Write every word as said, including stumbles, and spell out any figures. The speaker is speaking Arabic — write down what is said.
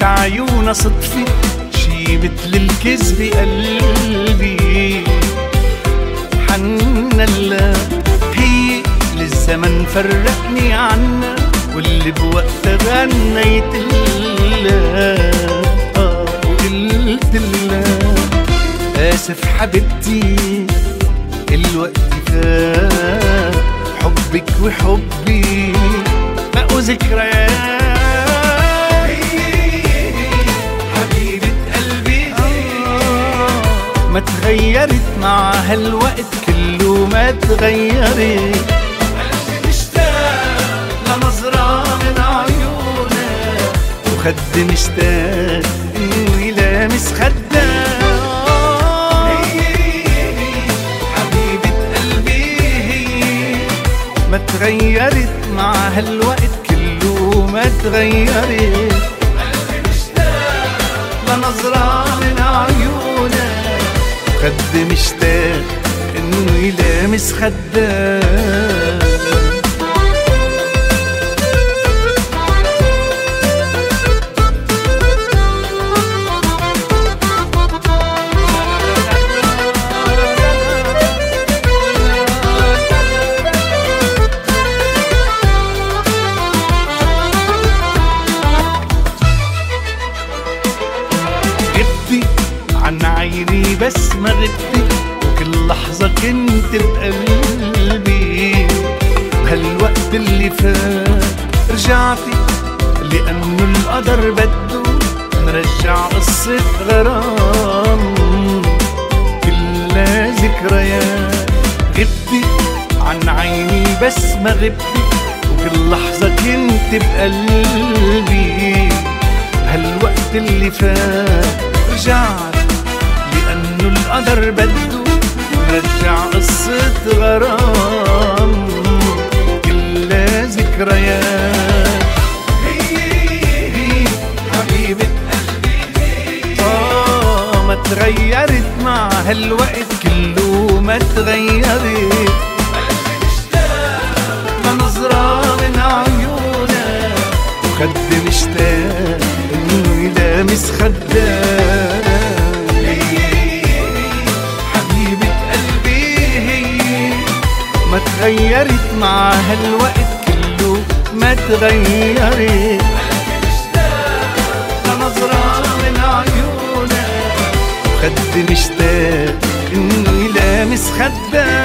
عيونا صدفة شي مثل الكذب قلبي حننا الله هي للزمن فرقني عنا واللي بوقتها غنيت الله آه وقلت الله آسف حبيبتي الوقت فات حبك وحبي بقوا ذكريات حبيبة قلبي ما تغيرت مع هالوقت كله ما تغيرت قلبي مشتاق لنظرة من عيونك وخد مشتاق انه يلامس خدك ما تغيرت مع هالوقت كله ما تغيرت قلبي مشتاق لنظرة من عيونك خد مشتاق انه يلامس خدك عن عيني بس ما غبتي وكل لحظة كنت بقلبي بهالوقت اللي فات رجعتي لأنه القدر بده نرجع قصة غرام كلها ذكريات غبتي عن عيني بس ما غبتي وكل لحظة كنت بقلبي بهالوقت اللي فات رجعت لأنه القدر بده نرجع قصة غرام كلها ذكريات هي هي حبيبة قلبي آه ما تغيرت مع هالوقت كله ما تغيرت قلبي مشتاق لنظرة من عيونك وخد مشتاق انه يلامس خدك ما تغيرت مع هالوقت كله ما تغيرت قلبي مشتاق لنظرة من عيونك وخد مشتاق انه يلامس خدك